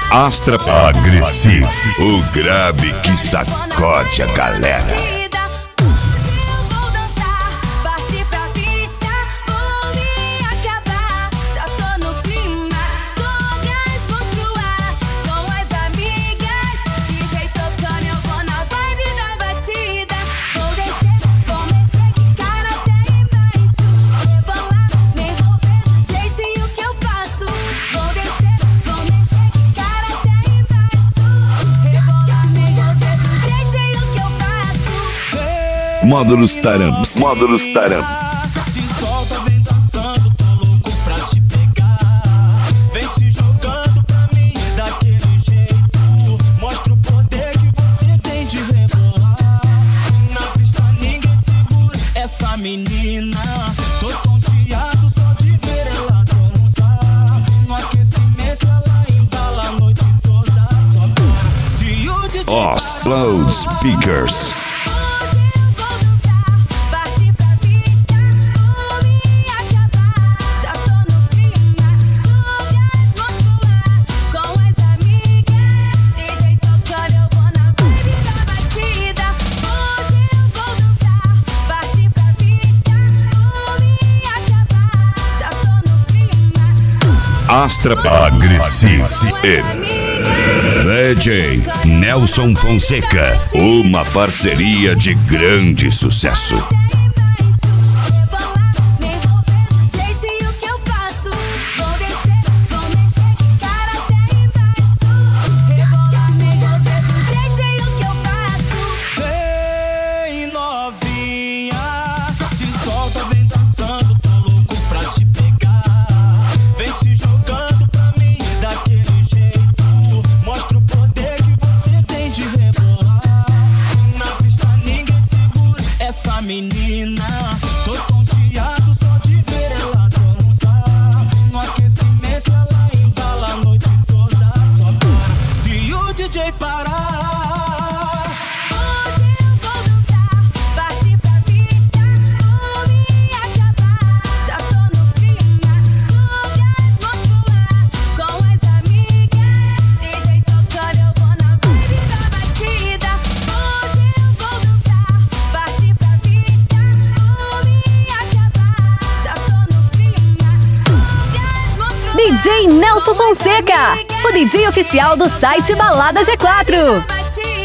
Astra Agressivo, o grave que sacode a galera. Módulos Taramps. Se solta, vem dançando, tô louco pra te pegar. Vem se jogando pra mim daquele jeito. Mostra o poder que você tem de rebolar. Na pista ninguém segura essa menina. Tô tonteado só de ver ela dançar. No aquecimento ela embala a noite toda. Só para se o DJ Loud Speakers. Astra Agressivo e DJ Nelson Fonseca, uma parceria de grande sucesso. Vem novinha, se solta, vem dançando, tô louco pra te pegar. Vem se jogando pra mim daquele jeito. Mostra o poder que você tem de rebolar. Na pista ninguém segura essa menina. Tô tonteado só de ver ela dançar. No aquecimento ela embala a noite toda. Só para se o DJ parar. DJ Nelson Fonseca, o DJ oficial do site Balada G4.